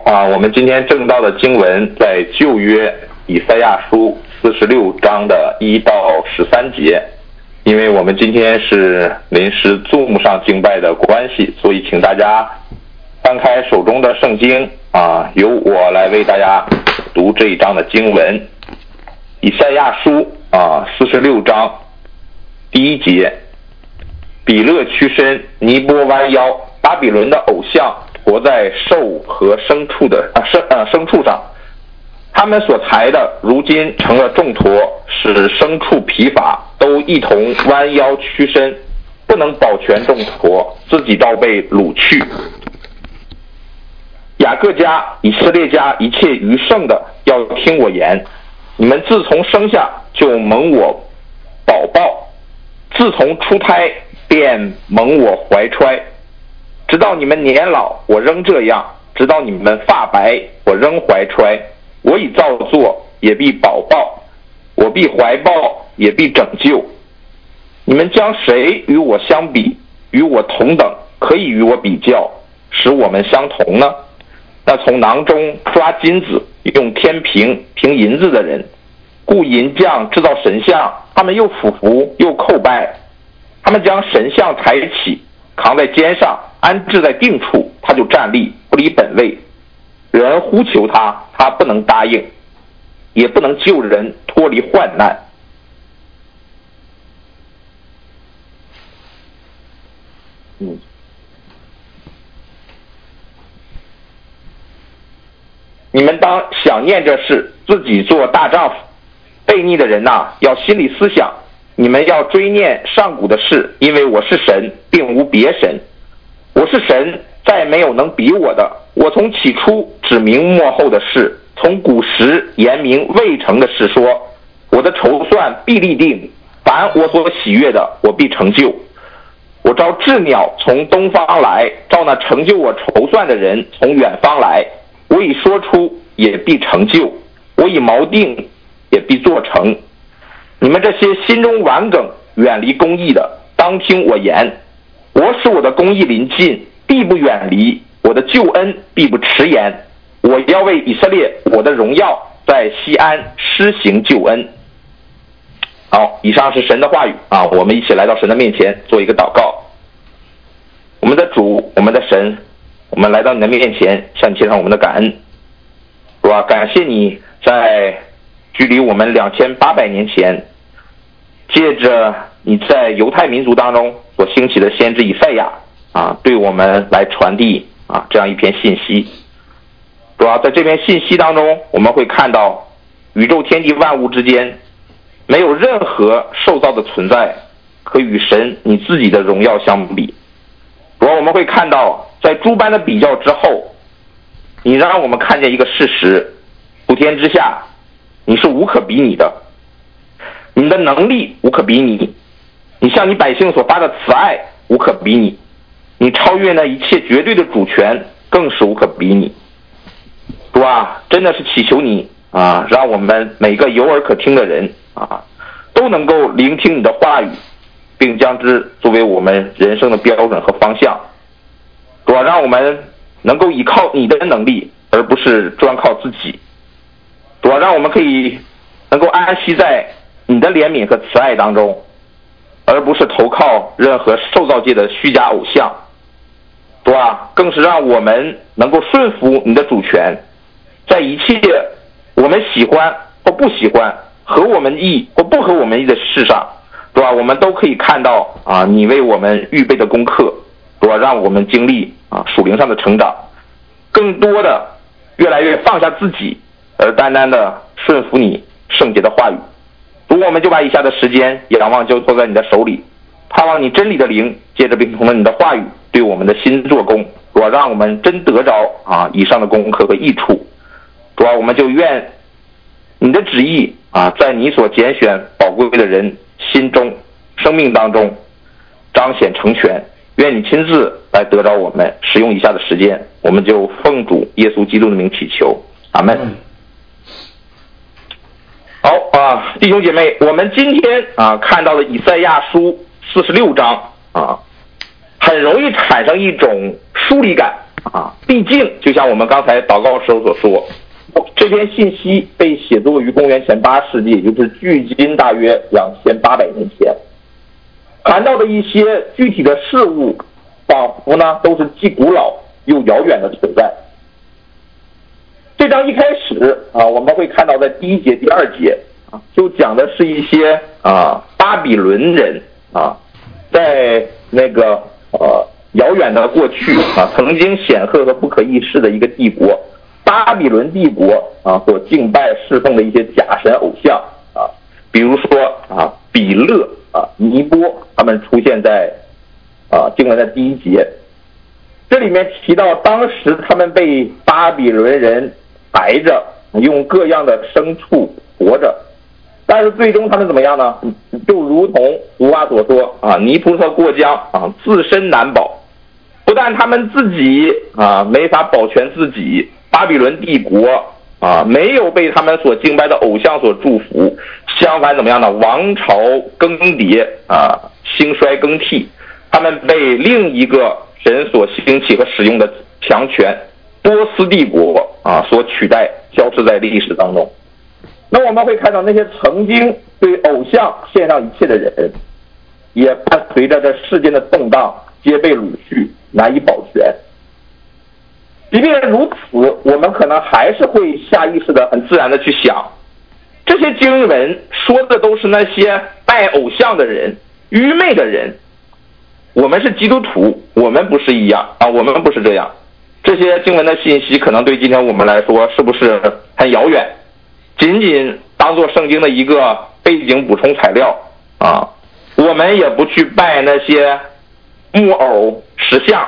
我们今天正道的经文在旧约以赛亚书46章的1到13节。因为我们今天是临时Zoom上敬拜的关系，所以请大家翻开手中的圣经由我来为大家读这一章的经文。以赛亚书46章第1节，比勒屈身，尼波弯腰，巴比伦的偶像驮在兽和牲畜上，他们所裁的如今成了重驮，使牲畜疲乏，都一同弯腰屈身，不能保全重驮，自己倒被掳去。雅各家、以色列家一切余剩的要听我言，你们自从生下就蒙我宝宝，自从出胎便蒙我怀揣，直到你们年老我仍这样，直到你们发白我仍怀揣。我已造作，也必保抱，我必怀抱，也必拯救。你们将谁与我相比，与我同等，可以与我比较，使我们相同呢？那从囊中抓金子，用天平平银子的人，雇银匠制造神像，他们又俯伏又叩拜。他们将神像抬起，扛在肩上，安置在定处，他就站立，不离本位。人呼求他，他不能答应，也不能救人脱离患难。你们当想念这事，自己做大丈夫。悖逆的人要心里思想，你们要追念上古的事，因为我是神，并无别神。我是神，再没有能比我的。我从起初指明末后的事，从古时言明未成的事说，我的筹算必立定，凡我所喜悦的，我必成就。我召鸷鸟从东方来，召那成就我筹算的人从远方来。我已说出，也必成就；我已锚定，也必做成。你们这些心中顽梗、远离公义的，当听我言。我使我的公义临近，必不远离；我的救恩必不迟延。我要为以色列我的荣耀在西安施行救恩。好，以上是神的话语我们一起来到神的面前做一个祷告。我们的主，我们的神，我们来到你的面前，向你献上我们的感恩。主啊，感谢你在距离我们2800年前，借着你在犹太民族当中所兴起的先知以赛亚对我们来传递这样一篇信息。主啊，在这篇信息当中，我们会看到宇宙天地万物之间没有任何受造的存在可与神你自己的荣耀相比。主啊，我们会看到在诸般的比较之后，你让我们看见一个事实，普天之下你是无可比拟的，你的能力无可比拟，你向你百姓所发的慈爱无可比拟，你超越那一切绝对的主权更是无可比拟。主啊，真的是祈求你让我们每个有耳可听的人都能够聆听你的话语，并将之作为我们人生的标准和方向。主啊，让我们能够依靠你的能力，而不是专靠自己。主啊，让我们可以能够安息在你的怜悯和慈爱当中，而不是投靠任何受造界的虚假偶像。主啊，更是让我们能够顺服你的主权，在一切我们喜欢或不喜欢，合我们意或不合我们意的事上，主啊，我们都可以看到你为我们预备的功课。主啊，让我们经历属灵上的成长，更多的越来越放下自己，而单单的顺服你圣洁的话语。主，我们就把以下的时间仰望就坐在你的手里，盼望你真理的灵借着并同了你的话语对我们的心做工。主啊，让我们真得着以上的功课和益处。主啊，我们就愿你的旨意在你所拣选宝贵的人心中生命当中彰显成全。愿你亲自来得着我们。使用以下的时间，我们就奉主耶稣基督的名祈求，阿们。好弟兄姐妹，我们今天看到了以赛亚书46章很容易产生一种疏离感毕竟就像我们刚才祷告时候所说，这篇信息被写作于公元前8世纪，也就是距今大约2800年前，谈到的一些具体的事物，仿佛呢都是既古老又遥远的存在。这章一开始我们会看到在第1节、第2节就讲的是一些巴比伦人在那个遥远的过去曾经显赫和不可一世的一个帝国巴比伦帝国所敬拜侍奉的一些假神偶像比如说比勒尼波，他们出现在经文的第1节。这里面提到当时他们被巴比伦人抬着，用各样的牲畜活着，但是最终他们怎么样呢？就如同俗话所说泥菩萨过江自身难保。不但他们自己没法保全自己，巴比伦帝国没有被他们所敬拜的偶像所祝福，相反怎么样呢？王朝更迭兴衰更替，他们被另一个神所兴起和使用的强权波斯帝国所取代，消失在历史当中。那我们会看到那些曾经对偶像献上一切的人，也伴随着这世间的动荡，皆被掳去，难以保全。即便如此，我们可能还是会下意识的、很自然的去想，这些经文说的都是那些拜偶像的人、愚昧的人。我们是基督徒，我们不是一样我们不是这样。这些经文的信息可能对今天我们来说是不是很遥远？仅仅当做圣经的一个背景补充材料我们也不去拜那些木偶石像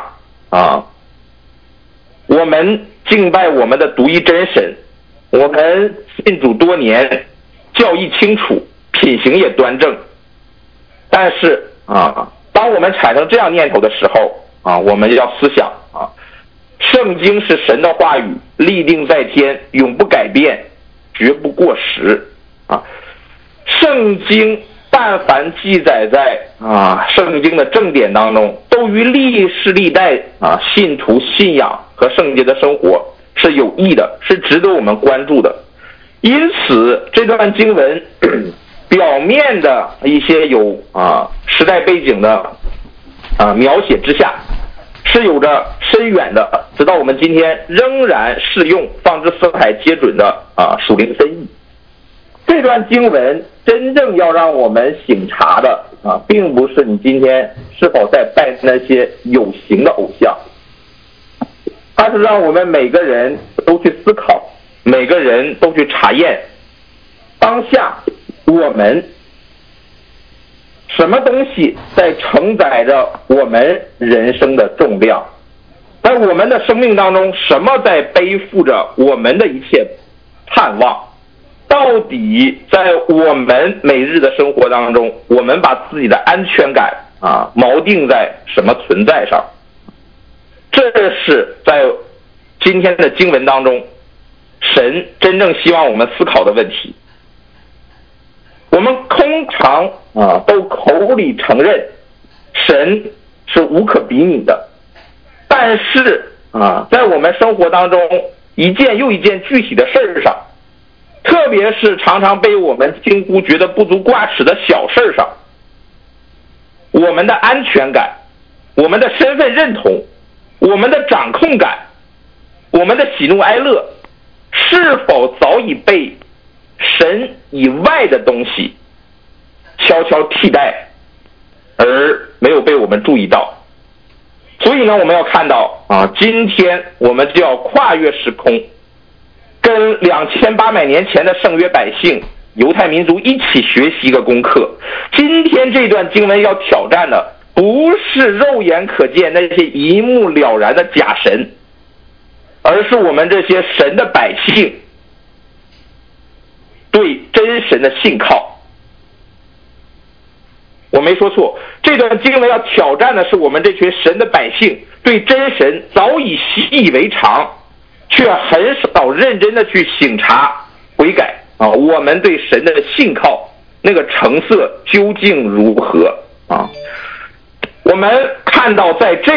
我们敬拜我们的独一真神，我们信主多年，教义清楚，品行也端正。但是当我们产生这样念头的时候我们要思想圣经是神的话语，立定在天，永不改变，绝不过时圣经但凡记载在圣经的正典当中，都与历世历代信徒信仰和圣洁的生活是有益的，是值得我们关注的。因此这段经文表面的一些有时代背景的描写之下，是有着深远的，直到我们今天仍然适用，放之四海皆准的属灵深意。这段经文真正要让我们省察的并不是你今天是否在拜那些有形的偶像，它是让我们每个人都去思考，每个人都去查验当下我们什么东西在承载着我们人生的重量，在我们的生命当中什么在背负着我们的一切盼望。到底在我们每日的生活当中，我们把自己的安全感锚定在什么存在上？这是在今天的经文当中神真正希望我们思考的问题。我们通常都口里承认神是无可比拟的，但是在我们生活当中一件又一件具体的事儿上，特别是常常被我们轻忽觉得不足挂齿的小事上，我们的安全感，我们的身份认同，我们的掌控感，我们的喜怒哀乐，是否早已被神以外的东西悄悄替代，而没有被我们注意到？所以呢，我们要看到今天我们就要跨越时空，跟2800年前的圣约百姓犹太民族一起学习一个功课。今天这段经文要挑战的不是肉眼可见那些一目了然的假神，而是我们这些神的百姓对真神的信靠。我没说错，这段经文要挑战的是我们这群神的百姓对真神早已习以为常，却很少认真的去省察悔改我们对神的信靠那个成色究竟如何我们看到在这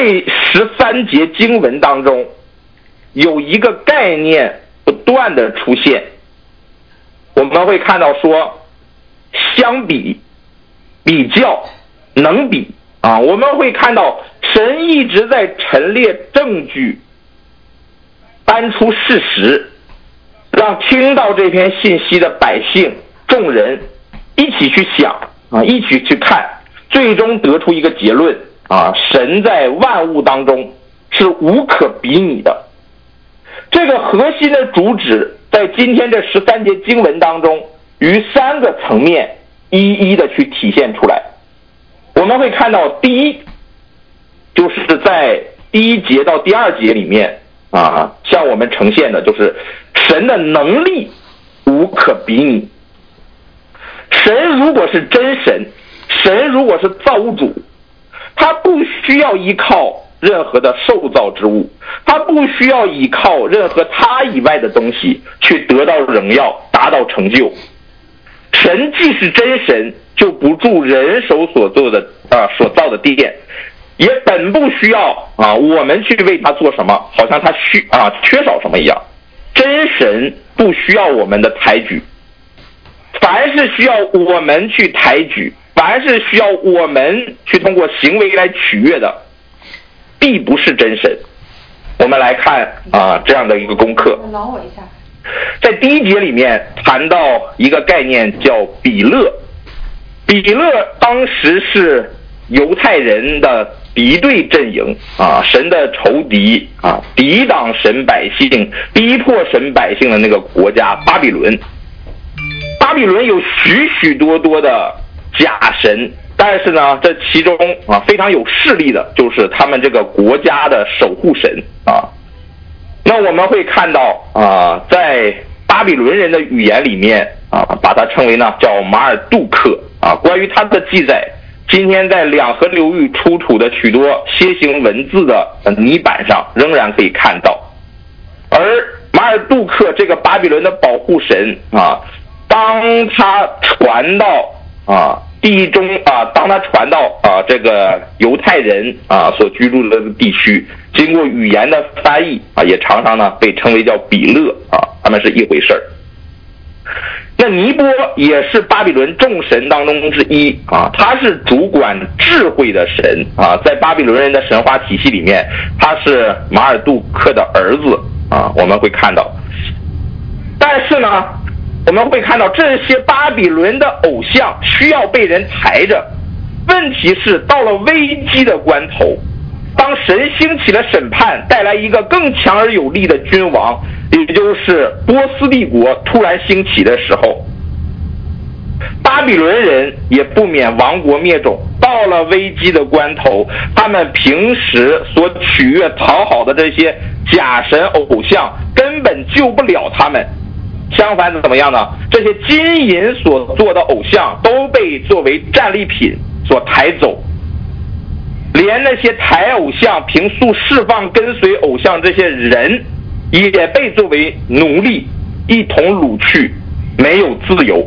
13节经文当中，有一个概念不断的出现。我们会看到说，相比、比较、能比啊，我们会看到神一直在陈列证据，搬出事实，让听到这篇信息的百姓、众人一起去想啊，一起去看，最终得出一个结论啊，神在万物当中是无可比拟的。这个核心的主旨在今天这13节经文当中，于3个层面一一的去体现出来。我们会看到，第一，就是在第1节到第2节里面啊，向我们呈现的就是神的能力无可比拟。神如果是真神，神如果是造物主，他不需要依靠任何的受造之物，他不需要依靠任何他以外的东西去得到荣耀，达到成就。神既是真神，就不住人手所造的殿，也本不需要我们去为他做什么，好像他缺少什么一样。真神不需要我们的抬举，凡是需要我们去抬举，凡是需要我们去通过行为来取悦的，必不是真神。我们来看这样的一个功课。在第1节里面谈到一个概念叫比勒。比勒当时是犹太人的敌对阵营神的仇敌抵挡神百姓，逼迫神百姓的那个国家巴比伦。巴比伦有许许多多的假神，但是呢，这其中非常有势力的就是他们这个国家的守护神那我们会看到在巴比伦人的语言里面把它称为呢叫马尔杜克关于他的记载，今天在两河流域出土的许多楔形文字的泥板上仍然可以看到。而马尔杜克这个巴比伦的保护神当他传到当他传到这个犹太人所居住的地区，经过语言的翻译也常常呢被称为叫比勒他们是一回事儿。那尼波也是巴比伦众神当中之一他是主管智慧的神在巴比伦人的神话体系里面，他是马尔杜克的儿子我们会看到。但是呢，我们会看到这些巴比伦的偶像需要被人抬着，问题是到了危机的关头，当神兴起了审判，带来一个更强而有力的君王，也就是波斯帝国突然兴起的时候，巴比伦人也不免亡国灭种。到了危机的关头，他们平时所取悦讨好的这些假神偶像根本救不了他们，相反怎么样呢？这些金银所做的偶像都被作为战利品所抬走，连那些抬偶像、平素释放跟随偶像这些人也被作为奴隶一同掳去，没有自由。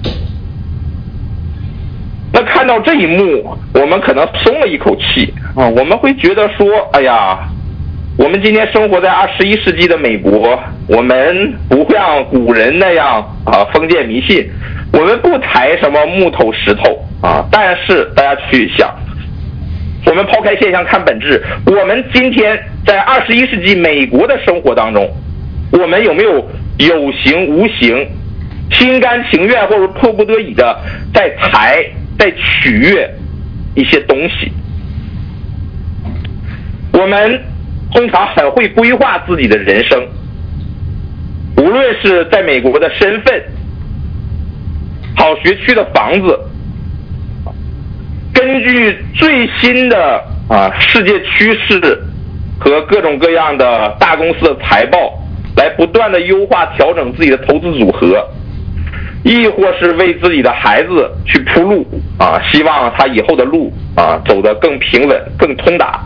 那看到这一幕，我们可能松了一口气我们会觉得说，哎呀，我们今天生活在21世纪的美国，我们不会像古人那样封建迷信，我们不抬什么木头石头但是大家去想，我们抛开现象看本质，我们今天在21世纪美国的生活当中，我们有没有有形无形、心甘情愿或者迫不得已的在取悦一些东西？我们通常很会规划自己的人生，无论是在美国的身份、好学区的房子，根据最新的世界趋势和各种各样的大公司的财报来不断的优化调整自己的投资组合，亦或是为自己的孩子去铺路希望他以后的路走得更平稳、更通达，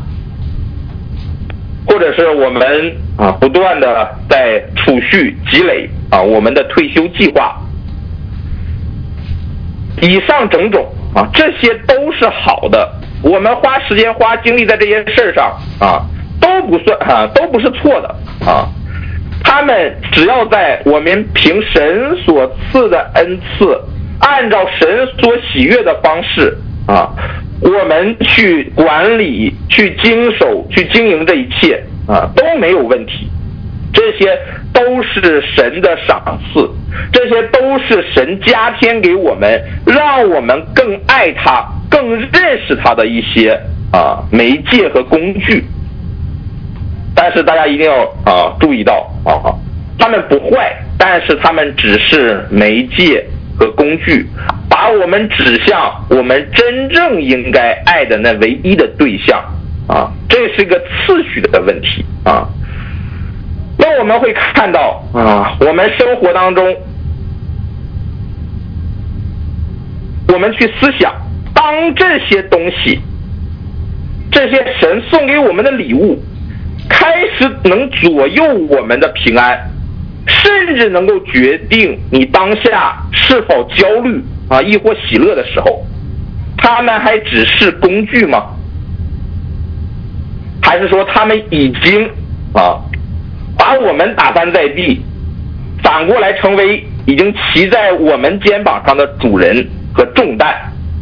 或者是我们不断的在储蓄积累我们的退休计划。以上种种这些都是好的， 我们花时间花精力在这些事儿上啊，都不是错的啊。他们只要在我们凭神所赐的恩赐，按照神所喜悦的方式啊，我们去管理、去经手、去经营这一切啊，都没有问题。这些都是神的赏赐，这些都是神加添给我们，让我们更爱他、更认识他的一些媒介和工具。但是大家一定要注意到他们不坏，但是他们只是媒介和工具，把我们指向我们真正应该爱的那唯一的对象这是一个次序的问题那我们会看到我们生活当中，我们去思想，当这些东西，这些神送给我们的礼物开始能左右我们的平安，甚至能够决定你当下是否焦虑亦或喜乐的时候，他们还只是工具吗？还是说他们已经把我们打翻在地，反过来成为已经骑在我们肩膀上的主人和重担？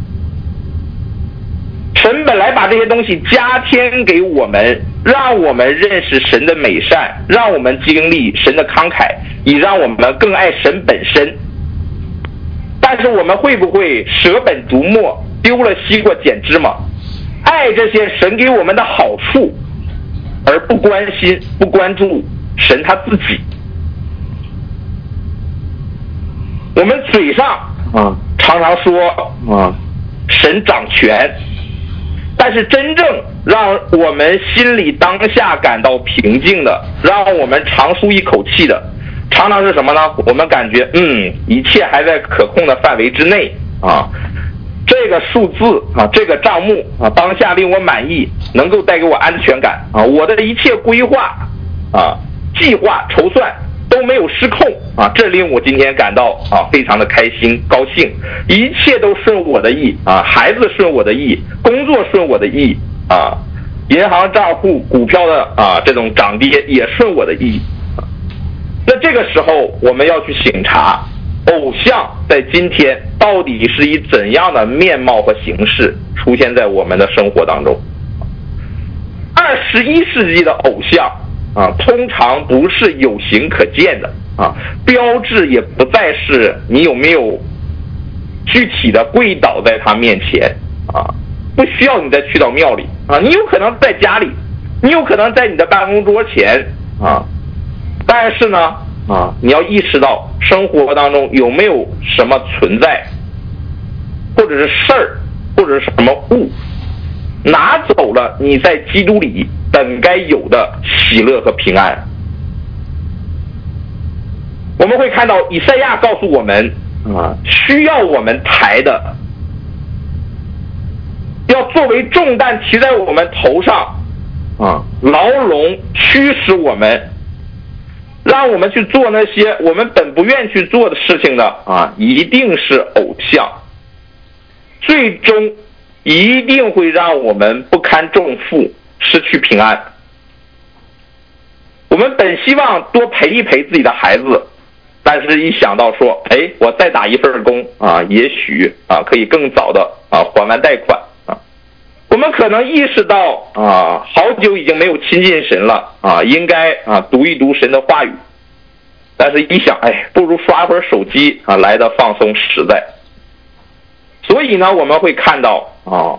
神本来把这些东西加添给我们，让我们认识神的美善，让我们经历神的慷慨，以让我们更爱神本身。但是我们会不会舍本逐末，丢了西瓜捡芝麻，爱这些神给我们的好处，而不关心、不关注神他自己？我们嘴上常常说神掌权，但是真正让我们心里当下感到平静的，让我们长舒一口气的，常常是什么呢？我们感觉一切还在可控的范围之内这个数字这个账目当下令我满意，能够带给我安全感我的一切规划计划筹算都没有失控这令我今天感到非常的开心高兴，一切都顺我的意孩子顺我的意，工作顺我的意银行账户股票的这种涨跌也顺我的意那这个时候我们要去省察偶像在今天到底是以怎样的面貌和形式出现在我们的生活当中。21世纪的偶像通常不是有形可见的标志也不再是你有没有具体的跪倒在他面前不需要你再去到庙里你有可能在家里，你有可能在你的办公桌前但是呢你要意识到生活当中有没有什么存在，或者是事儿，或者是什么物拿走了你在基督里本该有的喜乐和平安。我们会看到以赛亚告诉我们需要我们抬的，要作为重担提在我们头上牢笼驱使我们，让我们去做那些我们本不愿去做的事情的一定是偶像，最终一定会让我们不堪重负，失去平安。我们本希望多陪一陪自己的孩子，但是一想到说我再打一份工也许可以更早的还完贷款我们可能意识到好久已经没有亲近神了应该读一读神的话语，但是一想不如刷会儿手机来的放松实在。所以呢我们会看到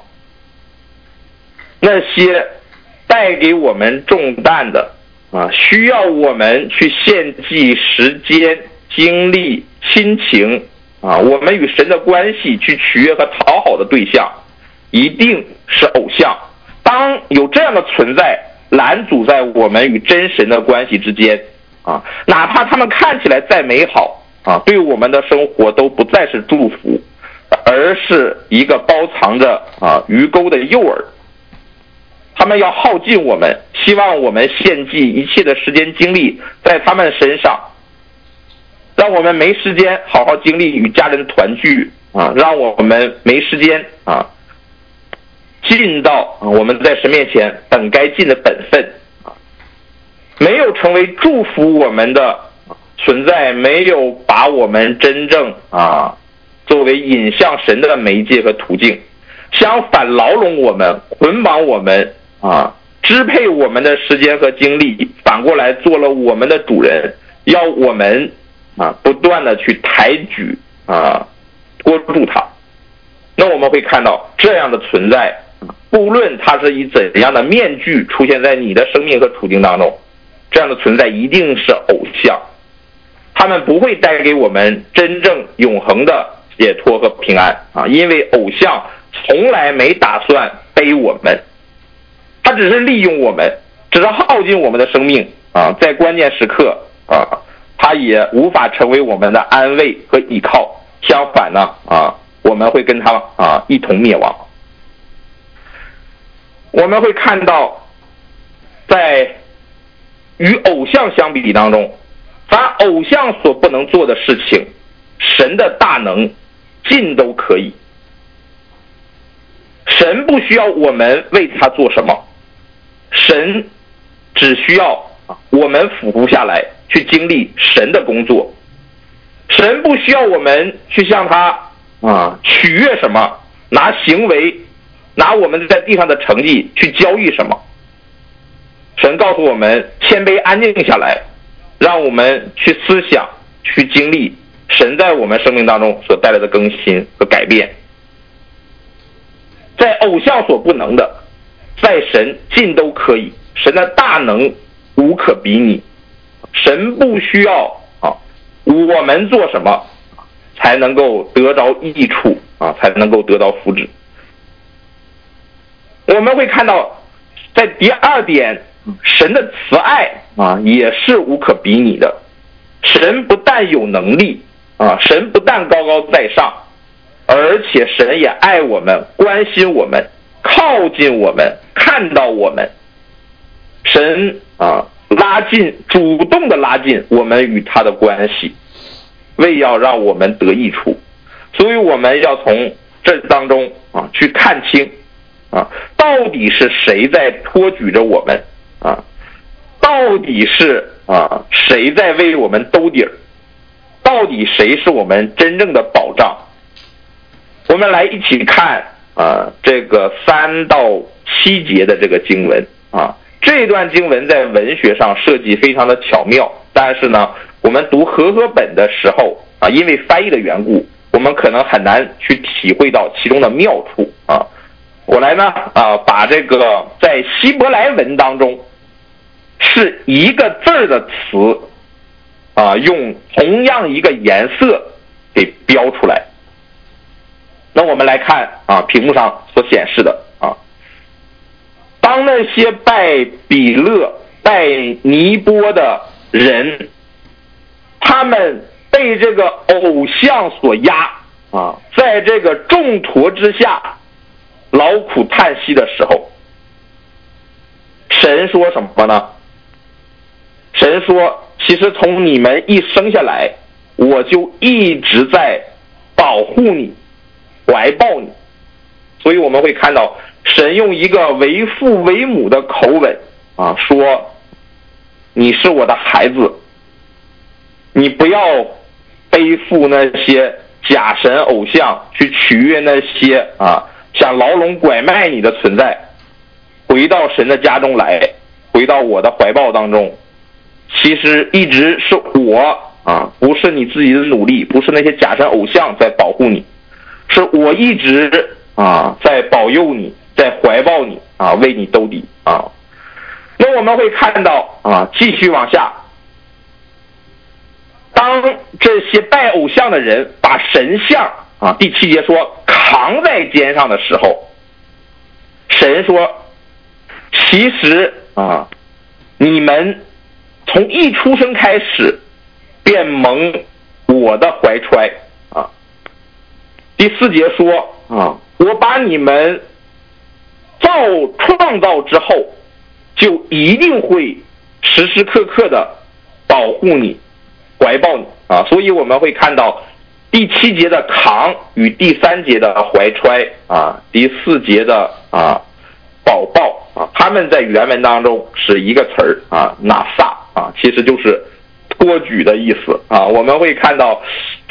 那些带给我们重担的需要我们去献祭时间、精力、亲情我们与神的关系去取悦和讨好的对象一定是偶像。当有这样的存在拦阻在我们与真神的关系之间哪怕他们看起来再美好对我们的生活都不再是祝福，而是一个包藏着鱼钩的诱饵。他们要耗尽我们，希望我们献祭一切的时间精力在他们身上，让我们没时间好好经历与家人团聚让我们没时间尽到我们在神面前本该尽的本分，没有成为祝福我们的存在，没有把我们真正作为引向神的媒介和途径，相反牢笼我们，捆绑我们支配我们的时间和精力，反过来做了我们的主人，要我们不断的去抬举捉住它。那我们会看到这样的存在，不论它是以怎样的面具出现在你的生命和处境当中，这样的存在一定是偶像，他们不会带给我们真正永恒的解脱和平安因为偶像从来没打算背我们，他只是利用我们，只是耗尽我们的生命在关键时刻他也无法成为我们的安慰和依靠，相反呢我们会跟他一同灭亡。我们会看到在与偶像相比当中，凡偶像所不能做的事情，神的大能尽都可以。神不需要我们为他做什么，神只需要我们俯伏下来去经历神的工作。神不需要我们去向他取悦什么，拿行为，拿我们在地上的成绩去交易什么。神告诉我们谦卑安静下来，让我们去思想，去经历神在我们生命当中所带来的更新和改变。在偶像所不能的，在神尽都可以。神的大能无可比拟，神不需要我们做什么才能够得着益处才能够得到福祉。我们会看到在第二点，神的慈爱也是无可比拟的。神不但有能力神不但高高在上，而且神也爱我们，关心我们，靠近我们，看到我们。神主动的拉近我们与他的关系，为要让我们得益处。所以我们要从这当中去看清到底是谁在托举着我们到底是谁在为我们兜底儿，到底谁是我们真正的保障。我们来一起看这个3到7节的这个经文这段经文在文学上设计非常的巧妙，但是呢我们读和合本的时候因为翻译的缘故，我们可能很难去体会到其中的妙处我来呢把这个在希伯来文当中是一个字的词用同样一个颜色给标出来。那我们来看屏幕上所显示的当那些拜比勒拜尼波的人，他们被这个偶像所压在这个重驮之下劳苦叹息的时候，神说什么呢？神说其实从你们一生下来，我就一直在保护你，怀抱你。所以我们会看到神用一个为父为母的口吻说你是我的孩子，你不要背负那些假神偶像，去取悦那些想牢笼拐卖你的存在，回到神的家中来，回到我的怀抱当中。其实一直是我不是你自己的努力，不是那些假神偶像在保护你，是我一直在保佑你，在怀抱你为你兜底那我们会看到继续往下，当这些拜偶像的人把神像第7节说扛在肩上的时候，神说其实你们从一出生开始便蒙我的怀揣第4节说我把你们创造之后，就一定会时时刻刻的保护你，怀抱你所以我们会看到第7节的扛与第3节的怀揣啊，第4节的宝宝啊，他们在原文当中是一个词儿啊，拿撒啊，其实就是托举的意思啊。我们会看到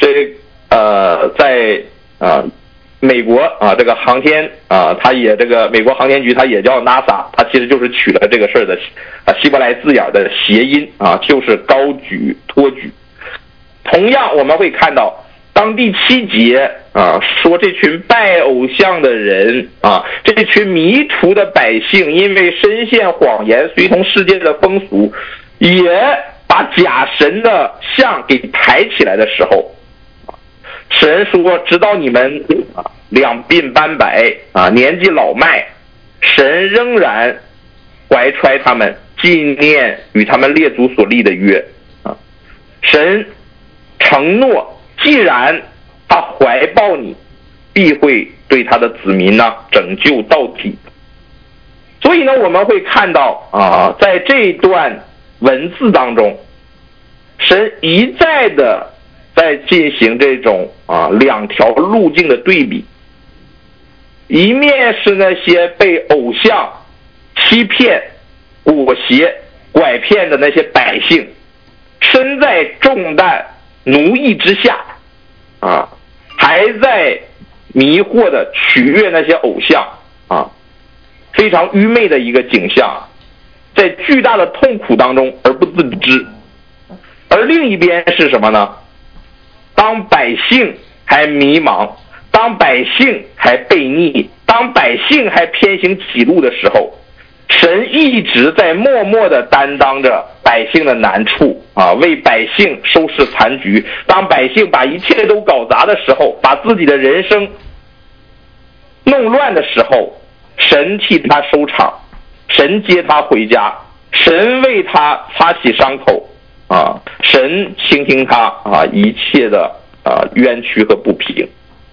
在美国啊，这个航天啊，它也这个美国航天局它也叫 NASA， 它其实就是取了这个事儿的希伯来字眼的谐音啊，就是高举托举。同样我们会看到，当第7节啊说这群拜偶像的人啊，这群迷途的百姓，因为深陷谎言，随从世界的风俗，也把假神的像给抬起来的时候，神说直到你们两鬓斑白啊，年纪老迈，神仍然怀揣他们，纪念与他们列祖所立的约啊。神承诺，既然他怀抱你，必会对他的子民呢拯救到底。所以呢，我们会看到在这一段文字当中，神一再的在进行这种2条路径的对比。一面是那些被偶像欺骗、裹挟、拐骗的那些百姓，身在重担奴役之下还在迷惑的取悦那些偶像非常愚昧的一个景象，在巨大的痛苦当中而不自知。而另一边是什么呢？当百姓还迷茫，当百姓还悖逆，当百姓还偏行己路的时候，神一直在默默地担当着百姓的难处为百姓收拾残局。当百姓把一切都搞砸的时候，把自己的人生弄乱的时候，神替他收场，神接他回家，神为他擦洗伤口神倾听他一切的冤屈和不平。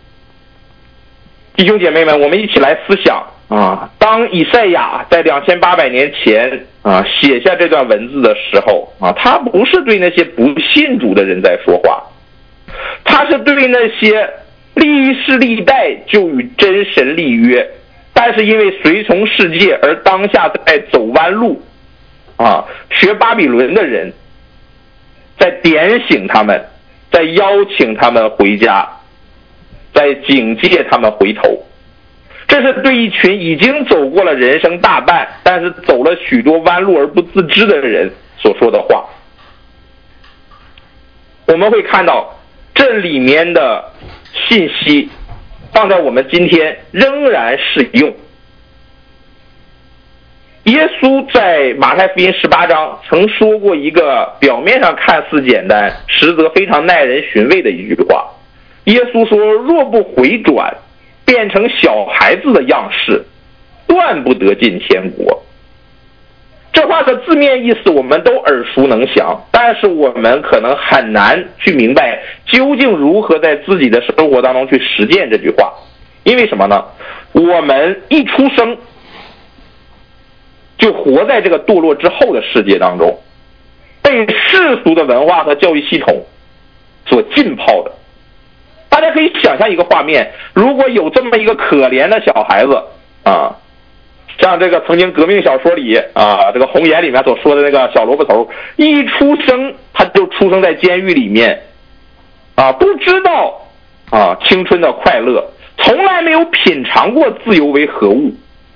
弟兄姐妹们，我们一起来思想当以赛亚在2800年前写下这段文字的时候他不是对那些不信主的人在说话，他是对那些历世历代就与真神立约，但是因为随从世界而当下在走弯路学巴比伦的人，在点醒他们，在邀请他们回家，在警戒他们回头。这是对一群已经走过了人生大半，但是走了许多弯路而不自知的人所说的话。我们会看到这里面的信息放在我们今天仍然适用。耶稣在马太福音18章曾说过一个表面上看似简单，实则非常耐人寻味的一句话。耶稣说，若不回转，变成小孩子的样式，断不得进天国。这话的字面意思我们都耳熟能详，但是我们可能很难去明白究竟如何在自己的生活当中去实践这句话。因为什么呢？我们一出生就活在这个堕落之后的世界当中，被世俗的文化和教育系统所浸泡的。大家可以想象一个画面，如果有这么一个可怜的小孩子像这个曾经革命小说里这个红岩里面所说的那个小萝卜头，一出生他就出生在监狱里面不知道青春的快乐，从来没有品尝过自由为何物。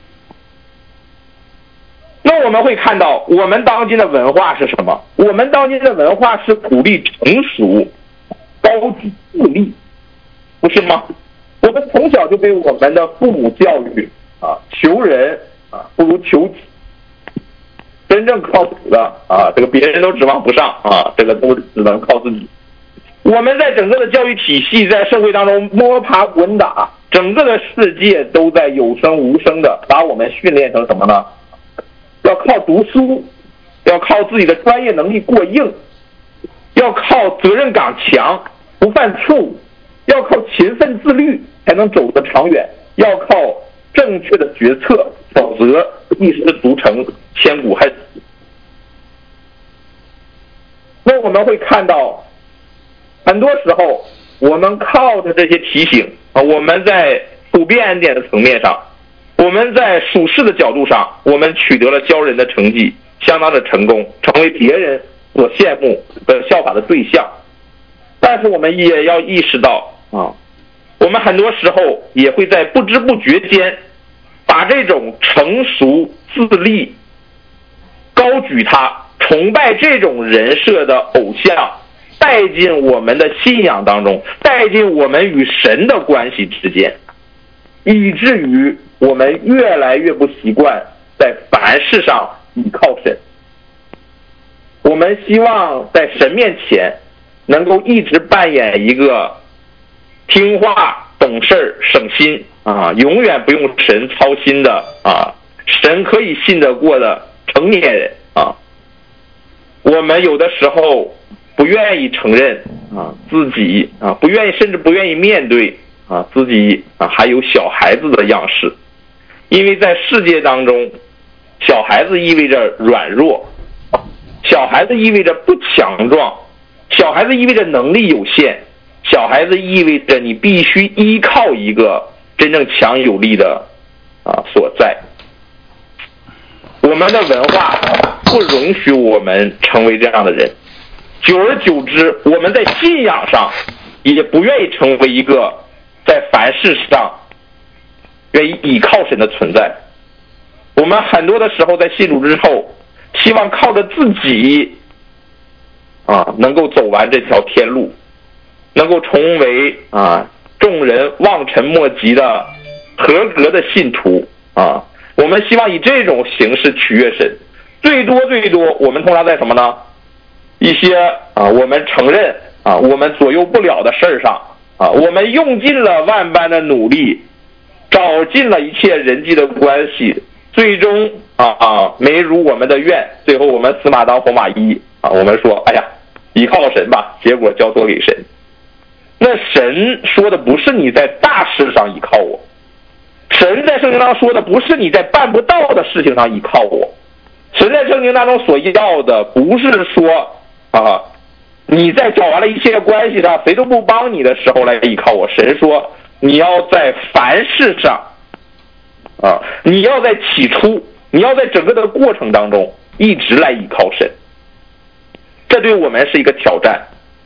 那我们会看到我们当今的文化是什么？我们当今的文化是鼓励成熟，高举自立，不是吗？我们从小就被我们的父母教育求人不如求己，真正靠谱的这个别人都指望不上这个都只能靠自己。我们在整个的教育体系，在社会当中摸爬滚打，整个的世界都在有声无声的把我们训练成什么呢？要靠读书，要靠自己的专业能力过硬，要靠责任感强，不犯错误，要靠勤奋自律才能走得长远，要靠正确的决策，否则一失足成，千古恨。那我们会看到很多时候我们靠着这些提醒啊，我们在普遍点的层面上，我们在属世的角度上，我们取得了骄人的成绩，相当的成功，成为别人所羡慕的效法的对象。但是我们也要意识到啊，我们很多时候也会在不知不觉间，把这种成熟自立、高举他、崇拜这种人设的偶像带进我们的信仰当中，带进我们与神的关系之间，以至于我们越来越不习惯在凡事上依靠神。我们希望在神面前能够一直扮演一个听话、懂事、省心啊，永远不用神操心的啊，神可以信得过的成年人啊。我们有的时候不愿意承认啊自己啊不愿意，甚至不愿意面对啊自己啊还有小孩子的样式，因为在世界当中，小孩子意味着软弱，小孩子意味着不强壮，小孩子意味着能力有限，小孩子意味着你必须依靠一个真正强有力的所在。我们的文化不容许我们成为这样的人，久而久之，我们在信仰上也不愿意成为一个在凡事上愿意依靠神的存在。我们很多的时候在信主之后，希望靠着自己能够走完这条天路，能够成为众人望尘莫及的合格的信徒啊。我们希望以这种形式取悦神，最多我们通常在什么呢？一些我们承认我们左右不了的事儿上我们用尽了万般的努力，找尽了一切人际的关系，最终没如我们的愿，最后我们死马当活马医我们说哎呀依靠神吧，结果交托给神。那神说的不是你在大事上依靠我，神在圣经当中说的不是你在办不到的事情上依靠我，神在圣经当中所要的不是说你在找完了一切关系上谁都不帮你的时候来依靠我。神说你要在凡事上你要在起初，你要在整个的过程当中一直来依靠神。这对我们是一个挑战。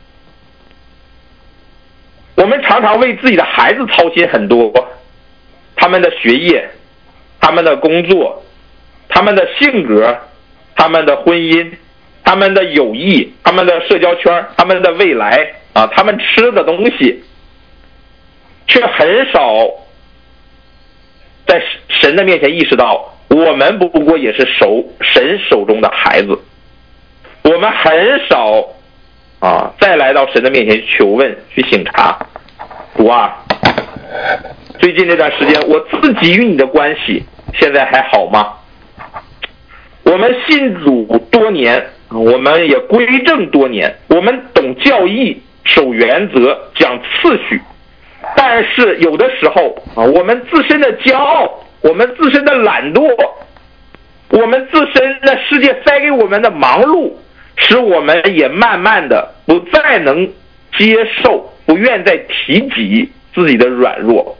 我们常常为自己的孩子操心很多，他们的学业，他们的工作，他们的性格，他们的婚姻，他们的友谊，他们的社交圈，他们的未来他们吃的东西，却很少在神的面前意识到我们不过也是神手中的孩子。我们很少再来到神的面前求问，去省察主最近这段时间我自己与你的关系现在还好吗？我们信主多年，我们也归正多年，我们懂教义，守原则，讲次序，但是有的时候我们自身的骄傲，我们自身的懒惰，我们自身的世界塞给我们的忙碌，使我们也慢慢的不再能接受，不愿再提及自己的软弱。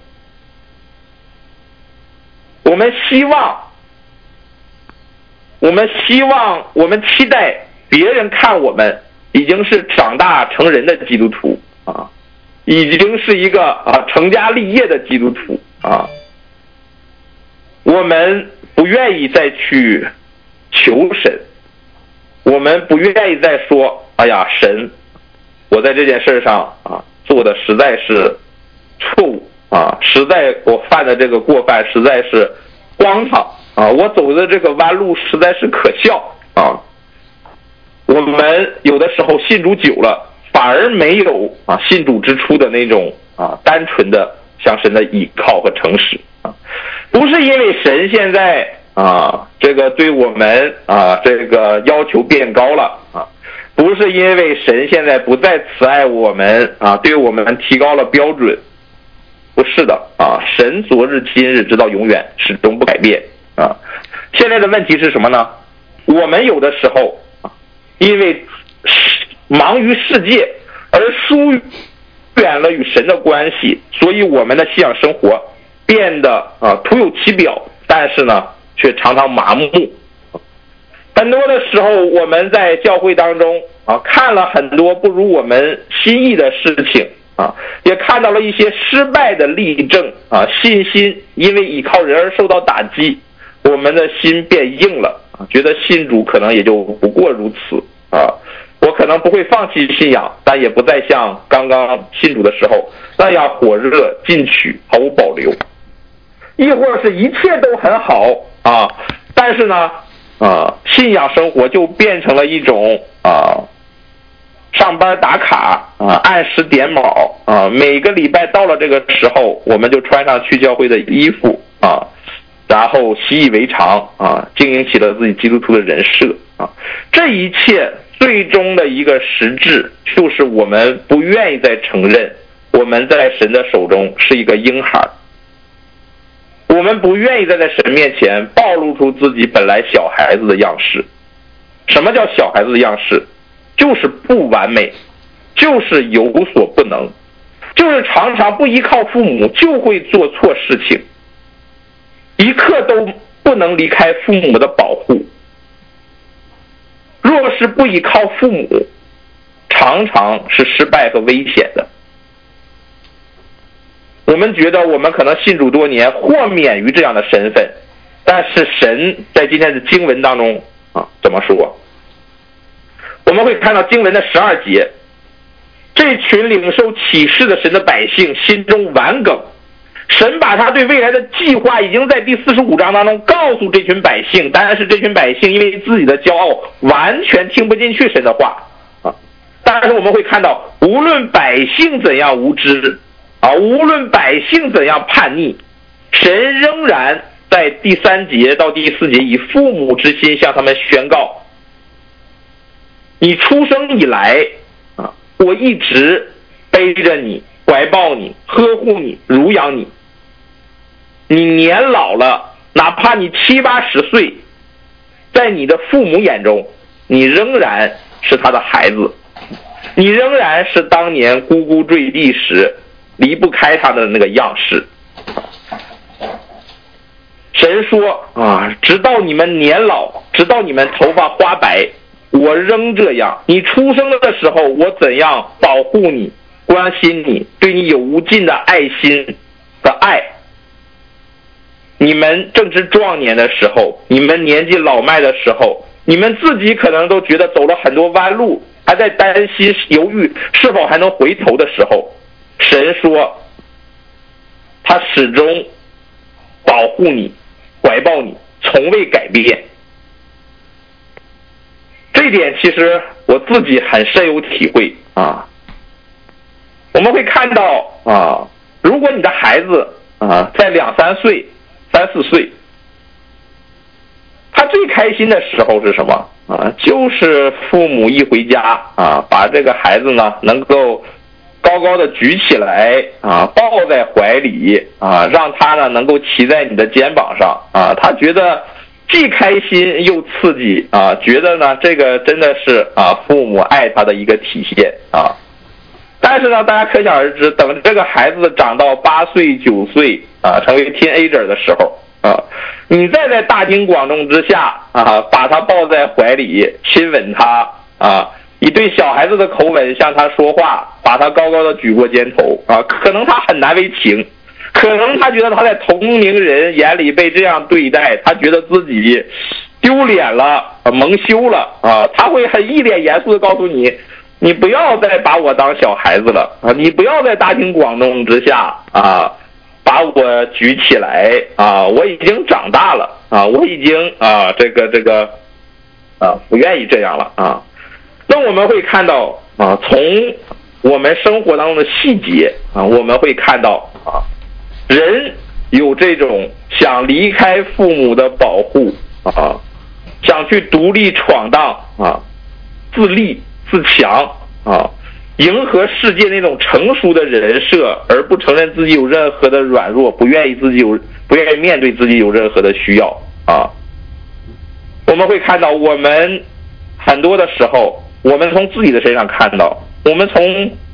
我们期待别人看我们已经是长大成人的基督徒已经是一个成家立业的基督徒我们不愿意再去求神，我们不愿意再说哎呀神，我在这件事上做的实在是错误实在我犯的这个过犯实在是荒唐我走的这个弯路实在是可笑我们有的时候信主久了，反而没有信主之初的那种单纯的向神的依靠和诚实不是因为神现在这个对我们这个要求变高了不是因为神现在不再慈爱我们对我们提高了标准，不是的神昨日今日直到永远始终不改变现在的问题是什么呢？我们有的时候因为忙于世界而疏于远了与神的关系，所以我们的信仰生活变得徒有其表，但是呢却常常麻木。很多的时候我们在教会当中看了很多不如我们心意的事情也看到了一些失败的例证信心因为依靠人而受到打击，我们的心变硬了觉得信主可能也就不过如此我可能不会放弃信仰，但也不再像刚刚信主的时候那样火热进取毫无保留，亦或是一切都很好但是呢信仰生活就变成了一种上班打卡按时点卯每个礼拜到了这个时候我们就穿上去教会的衣服然后习以为常经营起了自己基督徒的人设这一切最终的一个实质就是我们不愿意再承认我们在神的手中是一个婴孩，我们不愿意再在神面前暴露出自己本来小孩子的样式。什么叫小孩子的样式？就是不完美，就是有所不能，就是常常不依靠父母就会做错事情，一刻都不能离开父母的保护。若是不依靠父母，常常是失败和危险的。我们觉得我们可能信主多年，豁免于这样的身份，但是神在今天的经文当中怎么说？我们会看到经文的12节，这群领受启示的神的百姓心中顽梗，神把他对未来的计划已经在第45章当中告诉这群百姓，但是这群百姓因为自己的骄傲完全听不进去神的话但是我们会看到无论百姓怎样无知无论百姓怎样叛逆，神仍然在第3节到第4节以父母之心向他们宣告，你出生以来我一直背着你，怀抱你，呵护你，乳养你。你年老了，哪怕你70、80岁，在你的父母眼中，你仍然是他的孩子，你仍然是当年呱呱坠地时离不开他的那个样式。神说直到你们年老，直到你们头发花白，我仍这样。你出生的时候，我怎样保护你，关心你，对你有无尽的爱心和爱。你们正值壮年的时候，你们年纪老迈的时候，你们自己可能都觉得走了很多弯路，还在担心犹豫是否还能回头的时候，神说他始终保护你，怀抱你，从未改变。这一点其实我自己很深有体会我们会看到如果你的孩子在2、3岁、3、4岁，他最开心的时候是什么就是父母一回家把这个孩子呢能够高高的举起来抱在怀里让他呢能够骑在你的肩膀上他觉得既开心又刺激觉得呢这个真的是父母爱他的一个体现但是呢大家可想而知，等这个孩子长到8岁、9岁成为 teenager 的时候你再在大庭广众之下把他抱在怀里亲吻他以对小孩子的口吻向他说话，把他高高的举过肩头可能他很难为情，可能他觉得他在同龄人眼里被这样对待，他觉得自己丢脸了蒙羞了他会很一脸严肃的告诉你，你不要再把我当小孩子了你不要在大庭广众之下把我举起来我已经长大了我已经这个不愿意这样了那我们会看到从我们生活当中的细节我们会看到人有这种想离开父母的保护想去独立闯荡自立自强迎合世界那种成熟的人设，而不承认自己有任何的软弱，不愿意面对自己有任何的需要我们会看到我们很多的时候，我们从自己的身上看到，我们从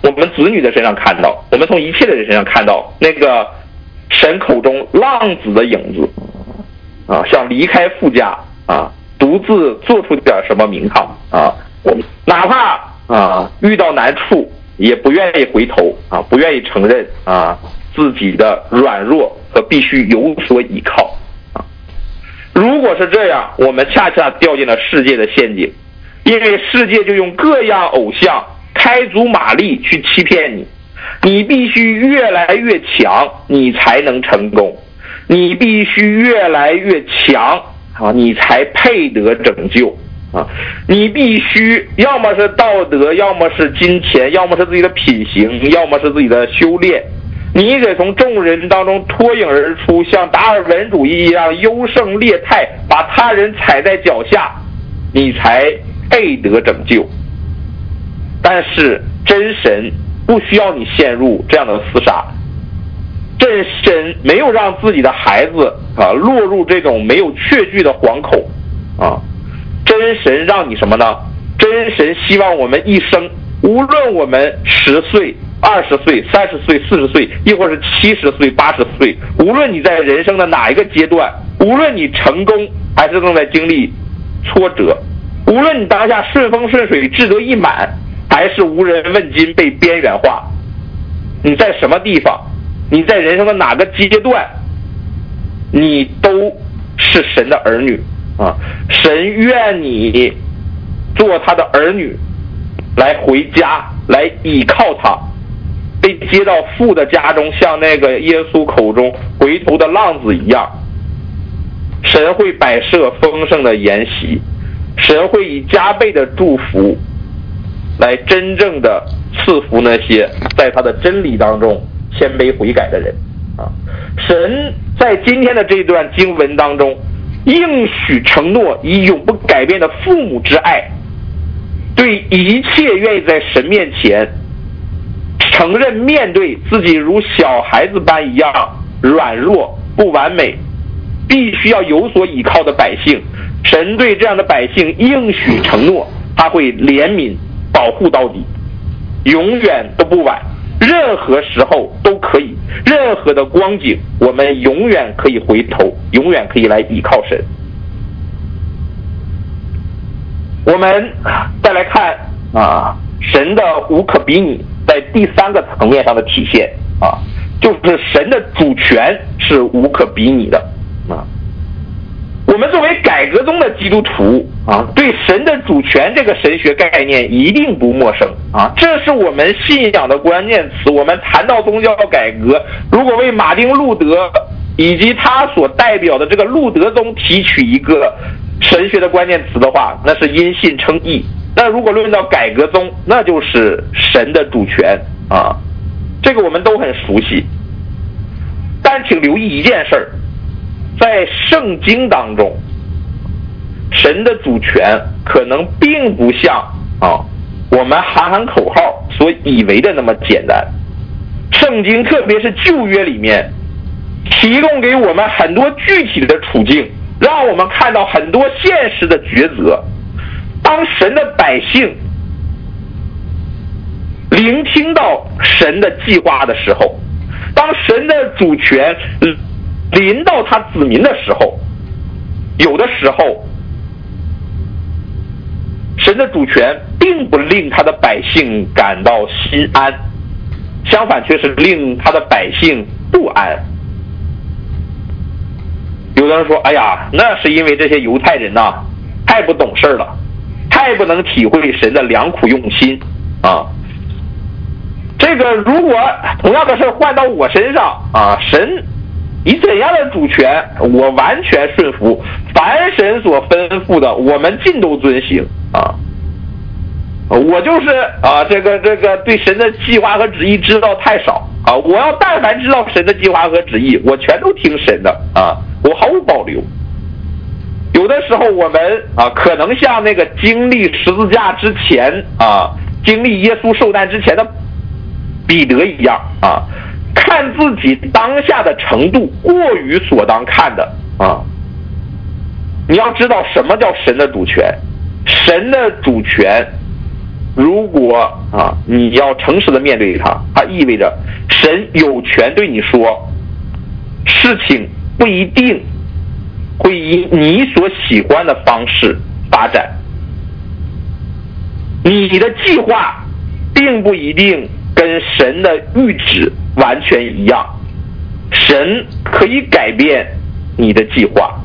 我们子女的身上看到，我们从一切的人身上看到那个神口中浪子的影子啊，想离开父家啊，独自做出点什么名堂啊，哪怕遇到难处也不愿意回头啊，不愿意承认啊自己的软弱和必须有所依靠啊。如果是这样，我们恰恰掉进了世界的陷阱，因为世界就用各样偶像开足马力去欺骗你，你必须越来越强，你才能成功，你必须越来越强啊，你才配得拯救啊！你必须要么是道德，要么是金钱，要么是自己的品行，要么是自己的修炼，你得从众人当中脱颖而出，像达尔文主义一样优胜劣汰，把他人踩在脚下，你才配得拯救。但是真神不需要你陷入这样的厮杀，真神没有让自己的孩子落入这种没有确据的惶恐啊。真神让你什么呢？真神希望我们一生，无论我们10岁、20岁、30岁、40岁，亦或是70岁、80岁，无论你在人生的哪一个阶段，无论你成功还是正在经历挫折，无论你当下顺风顺水、志得意满，还是无人问津被边缘化，你在什么地方，你在人生的哪个阶段，你都是神的儿女啊！神愿你做他的儿女，来回家，来倚靠他，被接到父的家中，像那个耶稣口中回头的浪子一样。神会摆设丰盛的筵席，神会以加倍的祝福来真正的赐福那些在他的真理当中谦卑悔改的人啊！神在今天的这段经文当中应许承诺，以永不改变的父母之爱，对一切愿意在神面前承认面对自己如小孩子般一样软弱不完美，必须要有所依靠的百姓，神对这样的百姓应许承诺，他会怜悯保护到底，永远都不晚，任何时候都可以，任何的光景我们永远可以回头，永远可以来依靠神。我们再来看神的无可比拟在第3个层面上的体现就是神的主权是无可比拟的我们作为改革宗的基督徒对神的主权这个神学概念一定不陌生这是我们信仰的关键词。我们谈到宗教改革，如果为马丁路德以及他所代表的这个路德宗提取一个神学的关键词的话，那是因信称义。那如果论到改革宗，那就是神的主权这个我们都很熟悉。但请留意一件事儿，在圣经当中，神的主权可能并不像我们喊口号所以为的那么简单。圣经特别是旧约里面提供给我们很多具体的处境，让我们看到很多现实的抉择。当神的百姓聆听到神的计划的时候，当神的主权临到他子民的时候，有的时候神的主权并不令他的百姓感到心安，相反却是令他的百姓不安。有的人说，哎呀，那是因为这些犹太人太不懂事了，太不能体会神的良苦用心这个如果同样的事换到我身上神以怎样的主权，我完全顺服，凡神所吩咐的我们尽都遵行我就是这个对神的计划和旨意知道太少我要但凡知道神的计划和旨意，我全都听神的我毫无保留。有的时候我们可能像那个经历十字架之前经历耶稣受难之前的彼得一样看自己当下的程度过于所当看的你要知道什么叫神的主权。神的主权如果你要诚实的面对它，它意味着神有权对你说，事情不一定会以你所喜欢的方式发展，你的计划并不一定跟神的预旨完全一样，神可以改变你的计划。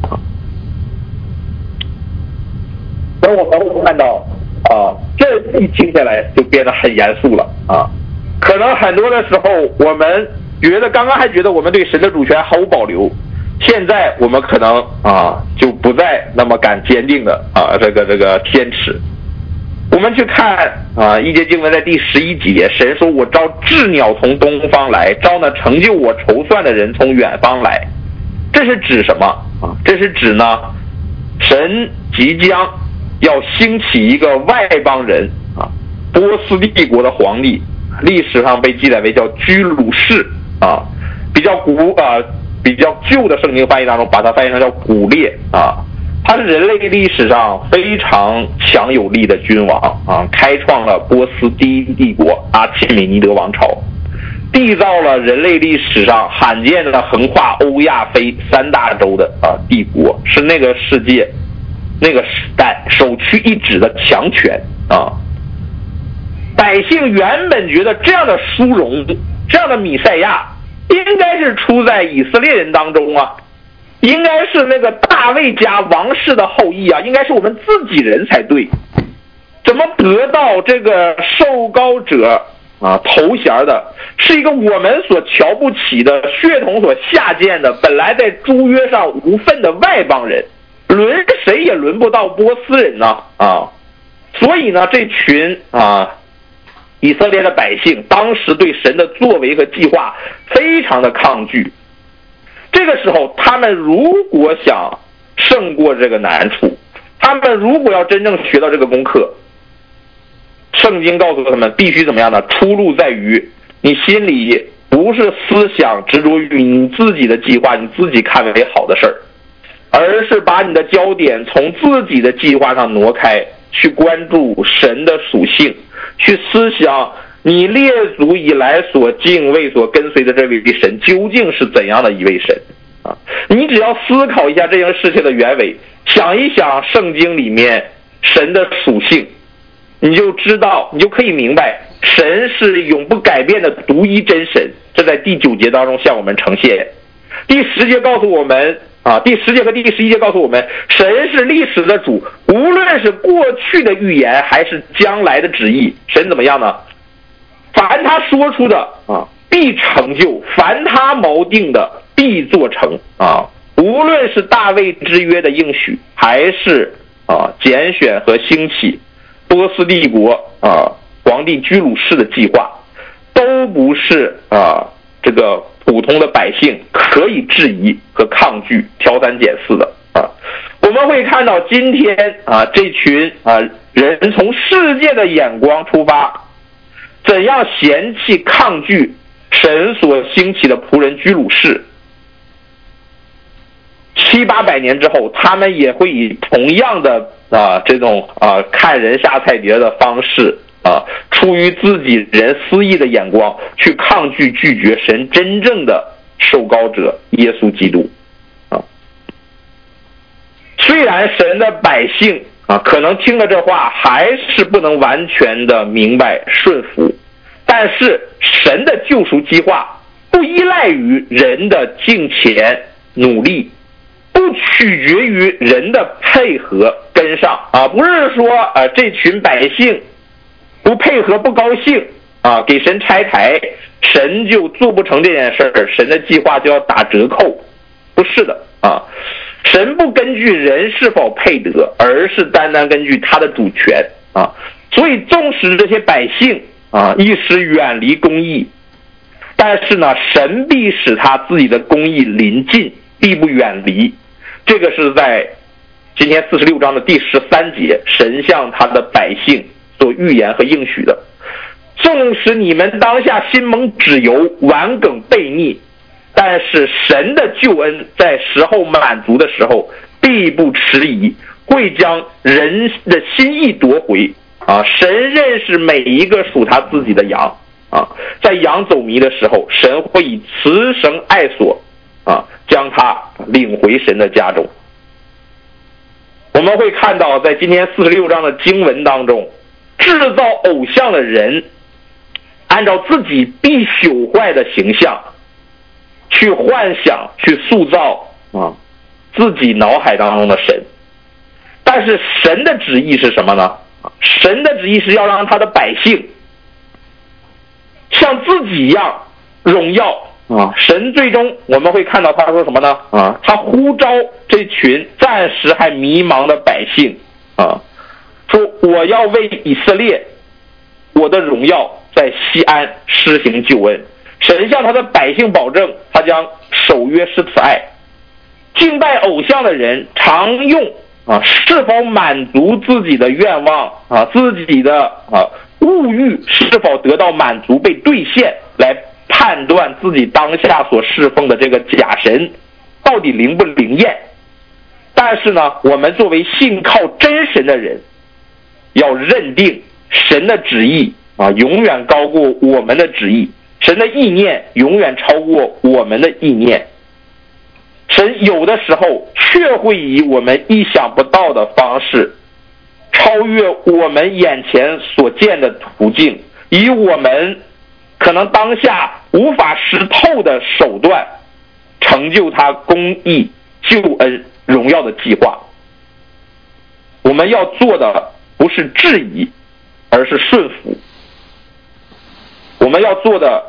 等我们会看到这一听下来就变得很严肃了可能很多的时候我们觉得刚刚还觉得我们对神的主权毫无保留，现在我们可能就不再那么敢坚定的这个坚持。我们去看一节经文在第11节，神说我召鸷鸟从东方来，召那成就我筹算的人从远方来。这是指什么这是指呢神即将要兴起一个外邦人波斯帝国的皇帝，历史上被记载为叫居鲁士比较旧的圣经翻译当中把它翻译成叫古列他是人类历史上非常强有力的君王开创了波斯第一帝国阿契美尼德王朝，缔造了人类历史上罕见的横跨欧亚非三大洲的帝国，是那个世界那个时代首屈一指的强权百姓原本觉得这样的殊荣，这样的弥赛亚应该是出在以色列人当中应该是那个大卫家王室的后裔应该是我们自己人才对，怎么得到这个受膏者头衔的是一个我们所瞧不起的血统所下贱的本来在诸约上无份的外邦人，轮谁也轮不到波斯人所以呢这群以色列的百姓当时对神的作为和计划非常的抗拒。这个时候他们如果想胜过这个难处，他们如果要真正学到这个功课，圣经告诉他们必须怎么样呢？出路在于你心里不是思想执着于你自己的计划，你自己看为好的事儿，而是把你的焦点从自己的计划上挪开，去关注神的属性，去思想你列祖以来所敬畏所跟随的这位神究竟是怎样的一位神你只要思考一下这件事情的原委，想一想圣经里面神的属性，你就知道，你就可以明白神是永不改变的独一真神。这在第9节当中向我们呈现。第10节告诉我们第10节和第11节告诉我们，神是历史的主，无论是过去的预言还是将来的旨意，神怎么样呢？凡他说出的必成就，凡他锚定的必做成无论是大卫之约的应许，还是拣选和兴起波斯帝国皇帝居鲁士的计划，都不是这个普通的百姓可以质疑和抗拒挑三拣四的我们会看到今天这群人从世界的眼光出发，怎样嫌弃抗拒神所兴起的仆人居鲁士。700-800年之后，他们也会以同样的这种看人下菜碟的方式出于自己人私意的眼光去抗拒拒绝神真正的受膏者耶稣基督虽然神的百姓可能听了这话还是不能完全的明白顺服，但是神的救赎计划不依赖于人的敬虔努力，不取决于人的配合跟上不是说这群百姓不配合不高兴给神拆台，神就做不成这件事儿，神的计划就要打折扣，不是的神不根据人是否配得，而是单单根据他的主权所以纵使这些百姓一时远离公义，但是呢神必使他自己的公义临近，必不远离。这个是在今天46章的第13节，神向他的百姓所预言和应许的。纵使你们当下心蒙脂油，顽梗悖逆，但是神的救恩在时候满足的时候必不迟疑，会将人的心意夺回， 神认识每一个属他自己的羊在羊走迷的时候，神会以慈绳爱索将他领回神的家中。我们会看到在今天46章的经文当中，制造偶像的人按照自己必朽坏的形象去幻想去塑造自己脑海当中的神。但是神的旨意是什么呢？神的旨意是要让他的百姓像自己一样荣耀神最终我们会看到他说什么呢？他呼召这群暂时还迷茫的百姓说我要为以色列我的荣耀在西安施行救恩。神向他的百姓保证，他将守约施慈爱。敬拜偶像的人常用是否满足自己的愿望自己的物欲是否得到满足被兑现，来判断自己当下所侍奉的这个假神到底灵不灵验。但是呢，我们作为信靠真神的人，要认定神的旨意永远高过我们的旨意，神的意念永远超过我们的意念。神有的时候却会以我们意想不到的方式超越我们眼前所见的途径，以我们可能当下无法识透的手段成就他公义救恩荣耀的计划。我们要做的不是质疑，而是顺服。我们要做的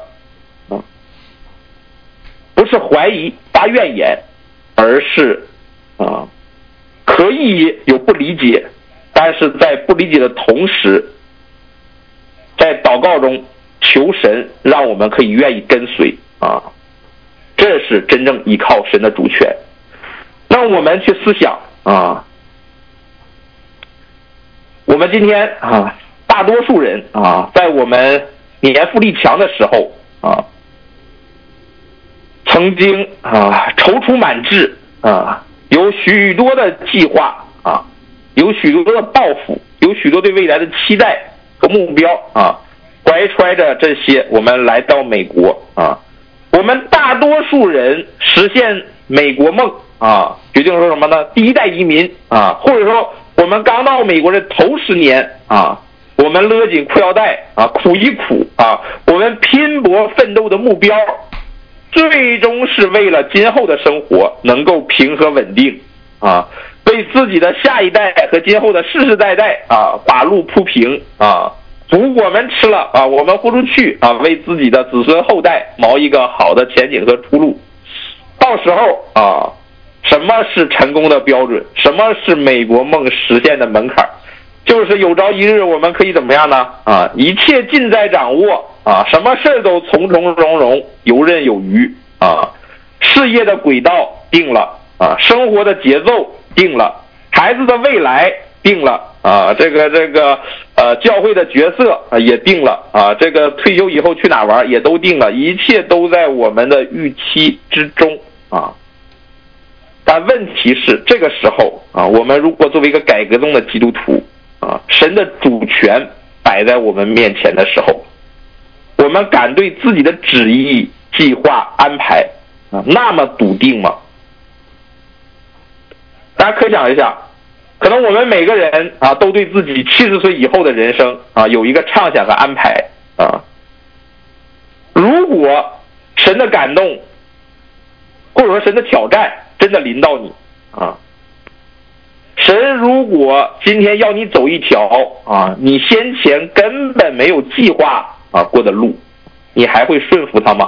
不是怀疑发怨言，而是可以有不理解，但是在不理解的同时，在祷告中求神让我们可以愿意跟随这是真正依靠神的主权。让我们去思想我们今天大多数人在我们年富力强的时候曾经踌躇满志有许多的计划有许多的抱负，有许多对未来的期待和目标怀揣着这些，我们来到美国我们大多数人实现美国梦决定说什么呢？第一代移民或者说我们刚到美国的头10年我们勒紧裤腰带苦一苦我们拼搏奋斗的目标最终是为了今后的生活能够平和稳定为自己的下一代和今后的世世代代把路铺平足我们吃了我们豁出去为自己的子孙后代谋一个好的前景和出路。到时候什么是成功的标准？什么是美国梦实现的门槛？就是有朝一日我们可以怎么样呢？一切尽在掌握什么事都从从容容，游刃有余事业的轨道定了生活的节奏定了，孩子的未来定了这个教会的角色也定了这个退休以后去哪玩也都定了，一切都在我们的预期之中但问题是这个时候我们如果作为一个改革中的基督徒神的主权摆在我们面前的时候，我们敢对自己的旨意计划安排那么笃定吗？大家可想一下，可能我们每个人都对自己70岁以后的人生有一个畅想和安排如果神的感动或者说神的挑战真的临到你神如果今天要你走一条你先前根本没有计划过的路，你还会顺服他吗？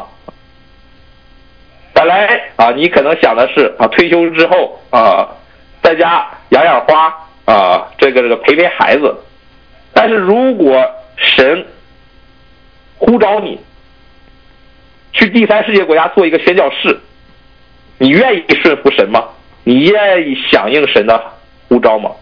本来你可能想的是退休之后在家养养花这个陪陪孩子，但是如果神呼召你去第三世界国家做一个宣教士，你愿意顺服神吗？你愿意响应神的呼召吗？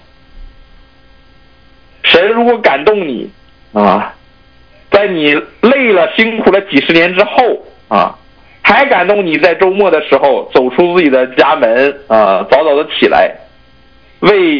神如果感动你在你累了辛苦了几十年之后还感动你在周末的时候走出自己的家门早早的起来为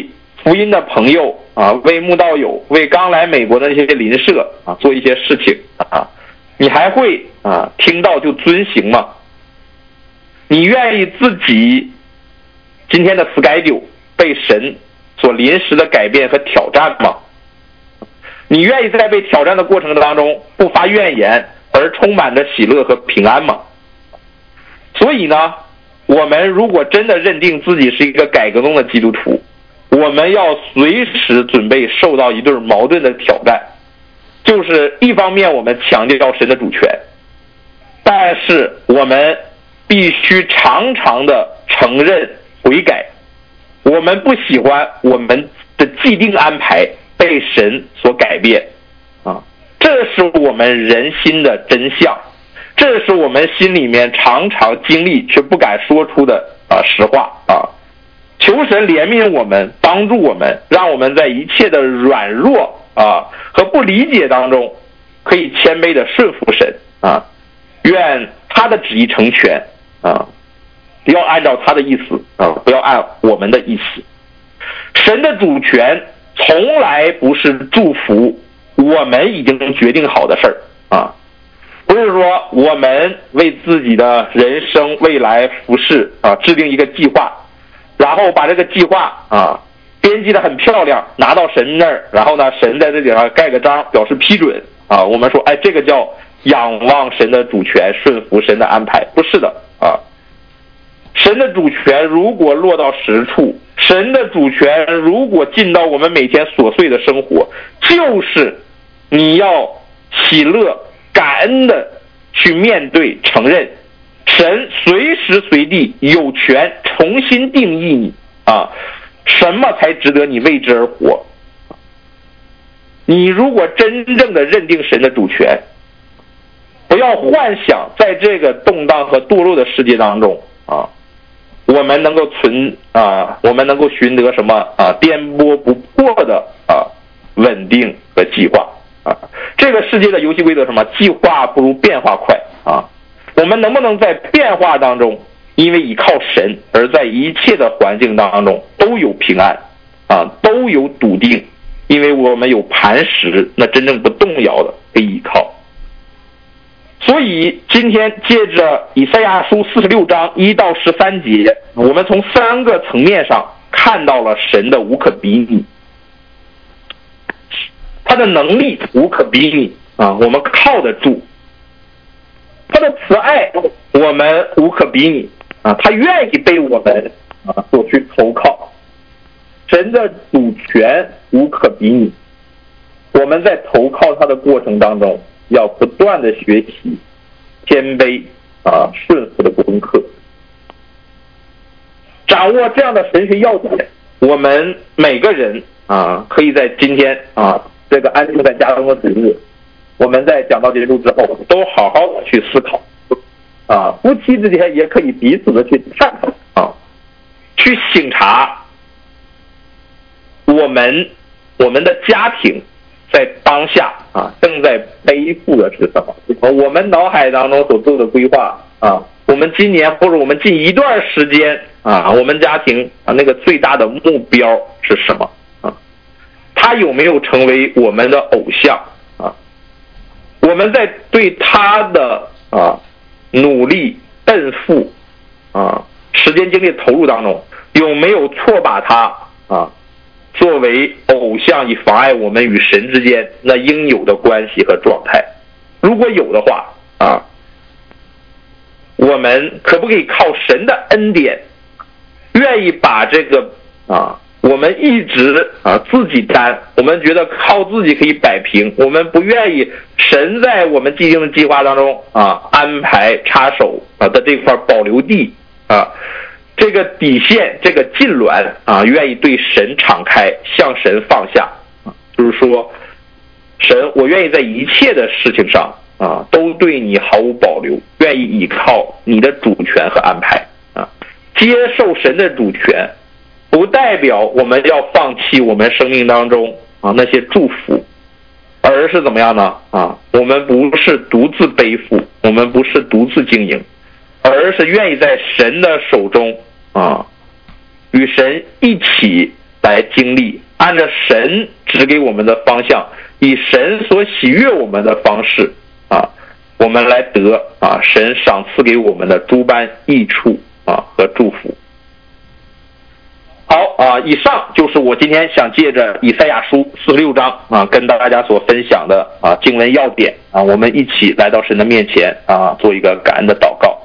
福音的朋友啊，为慕道友，为刚来美国的那些邻舍啊做一些事情啊，你还会啊听到就遵行吗？你愿意自己今天的 schedule 被神所临时的改变和挑战吗？你愿意在被挑战的过程当中不发怨言，而充满着喜乐和平安吗？所以呢，我们如果真的认定自己是一个改革中的基督徒，我们要随时准备受到一对矛盾的挑战，就是一方面我们强调神的主权，但是我们必须常常的承认悔改，我们不喜欢我们的既定安排被神所改变啊，这是我们人心的真相，这是我们心里面常常经历却不敢说出的实话啊。求神怜悯我们，帮助我们，让我们在一切的软弱和不理解当中，可以谦卑的顺服神啊，愿他的旨意成全啊，要按照他的意思啊，不要按我们的意思。神的主权从来不是祝福我们已经决定好的事儿啊，不是说我们为自己的人生未来服饰制定一个计划，然后把这个计划编辑得很漂亮，拿到神那儿，然后呢，神在这里上盖个章表示批准啊。我们说，哎，这个叫仰望神的主权，顺服神的安排，不是的啊。神的主权如果落到实处，神的主权如果进到我们每天琐碎的生活，就是你要喜乐、感恩的去面对、承认，神随时随地有权重新定义你啊，什么才值得你为之而活？你如果真正的认定神的主权，不要幻想在这个动荡和堕落的世界当中我们能够我们能够寻得什么颠簸不破的稳定和计划这个世界的游戏规则什么？计划不如变化快我们能不能在变化当中，因为依靠神，而在一切的环境当中都有平安都有笃定，因为我们有磐石，那真正不动摇的可以依靠。所以今天借着以赛亚书46章1到13节，我们从3个层面上看到了神的无可比拟，他的能力无可比拟我们靠得住，他的慈爱我们无可比拟他愿意被我们所去投靠，神的主权无可比拟，我们在投靠他的过程当中要不断的学习谦卑顺服的功课，掌握这样的神学要点，我们每个人可以在今天这个安静在家中的主日，我们在讲道结束之后都好好的去思考夫妻之间也可以彼此的去探讨去省察我们的家庭在当下正在背负的是什么？我们脑海当中所做的规划我们今年或者我们近一段时间我们家庭那个最大的目标是什么他有没有成为我们的偶像我们在对他的努力奔赴时间精力投入当中，有没有错把他作为偶像，以妨碍我们与神之间那应有的关系和状态？如果有的话我们可不可以靠神的恩典，愿意把这个我们一直自己担，我们觉得靠自己可以摆平，我们不愿意神在我们既定的计划当中安排插手的这块保留地这个底线，这个禁挛愿意对神敞开，向神放下就是说神，我愿意在一切的事情上都对你毫无保留，愿意依靠你的主权和安排接受神的主权不代表我们要放弃我们生命当中那些祝福，而是怎么样呢我们不是独自背负，我们不是独自经营，而是愿意在神的手中与神一起来经历，按照神指给我们的方向，以神所喜悦我们的方式我们来得神赏赐给我们的诸般益处和祝福。好以上就是我今天想借着以赛亚书46章跟大家所分享的经文要点我们一起来到神的面前做一个感恩的祷告。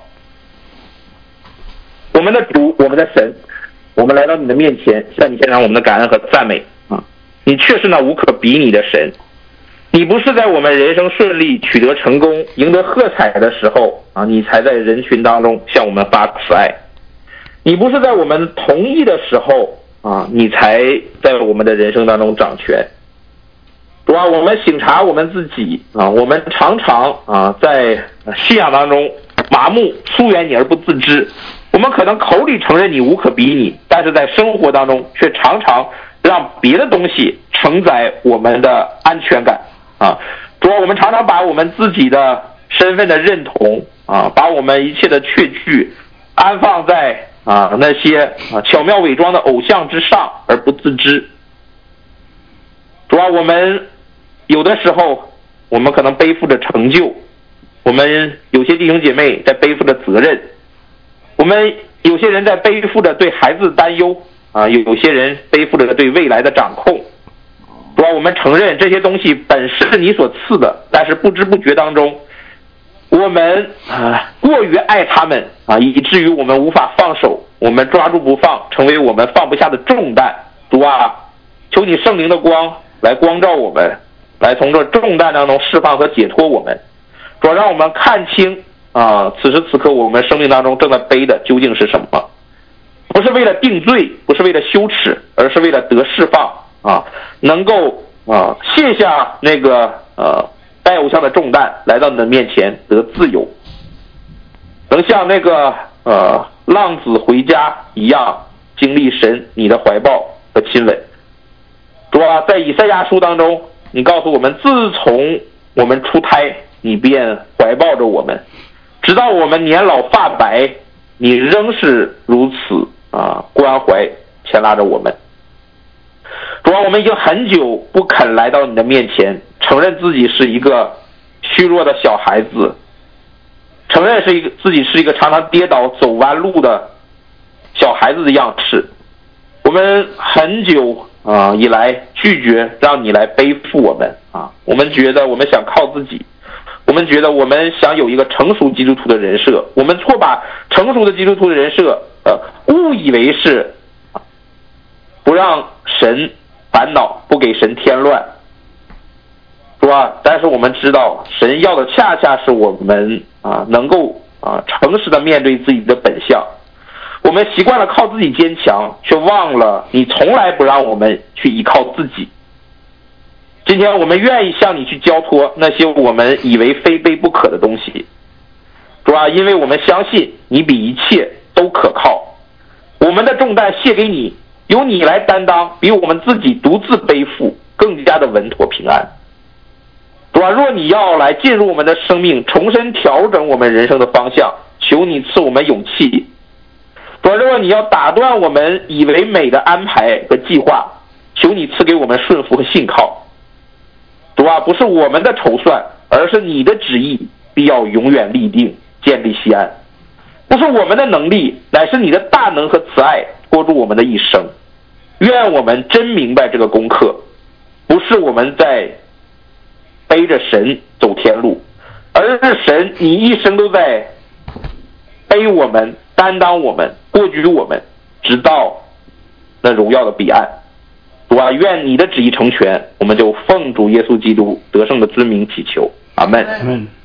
我们的主，我们的神，我们来到你的面前，向你献上我们的感恩和赞美你却是那无可比拟的神。你不是在我们人生顺利、取得成功、赢得喝彩的时候你才在人群当中向我们发慈爱。你不是在我们同意的时候你才在我们的人生当中掌权。主啊，我们省察我们自己我们常常在信仰当中麻木疏远你而不自知。我们可能口里承认你无可比拟，但是在生活当中却常常让别的东西承载我们的安全感主要我们常常把我们自己的身份的认同把我们一切的确据安放在那些巧妙伪装的偶像之上而不自知。主要我们有的时候我们可能背负着成就，我们有些弟兄姐妹在背负着责任，我们有些人在背负着对孩子的担忧有些人背负着对未来的掌控。主要我们承认这些东西本是你所赐的，但是不知不觉当中我们过于爱他们以至于我们无法放手，我们抓住不放，成为我们放不下的重担。主啊，求你圣灵的光来光照我们，来从这重担当中释放和解脱我们。主要让我们看清此时此刻我们生命当中正在背的究竟是什么，不是为了定罪，不是为了羞耻，而是为了得释放能够卸下那个拜偶像的重担，来到你的面前得自由，能像那个浪子回家一样经历神你的怀抱和亲吻。主啊，在以赛亚书当中你告诉我们，自从我们出胎你便怀抱着我们，直到我们年老发白你仍是如此关怀牵拉着我们。主啊，我们已经很久不肯来到你的面前，承认自己是一个虚弱的小孩子，承认自己是一个常常跌倒走弯路的小孩子的样式。我们很久以来拒绝让你来背负我们我们觉得我们想靠自己，我们觉得我们想有一个成熟基督徒的人设，我们错把成熟的基督徒的人设误以为是不让神烦恼，不给神添乱，是吧？但是我们知道神要的恰恰是我们能够诚实的面对自己的本相。我们习惯了靠自己坚强，却忘了你从来不让我们去依靠自己。今天我们愿意向你去交托那些我们以为非背不可的东西，主啊，因为我们相信你比一切都可靠，我们的重担卸给你，由你来担当，比我们自己独自背负更加的稳妥平安。主啊，若你要来进入我们的生命，重新调整我们人生的方向，求你赐我们勇气。主啊，若你要打断我们以为美的安排和计划，求你赐给我们顺服和信靠。主啊，不是我们的筹算，而是你的旨意必要永远立定，建立西安。不是我们的能力，乃是你的大能和慈爱托住我们的一生。愿我们真明白这个功课，不是我们在背着神走天路，而是神你一生都在背我们，担当我们，过举我们，直到那荣耀的彼岸。主啊，愿你的旨意成全，我们就奉主耶稣基督得胜的尊名祈求，阿们。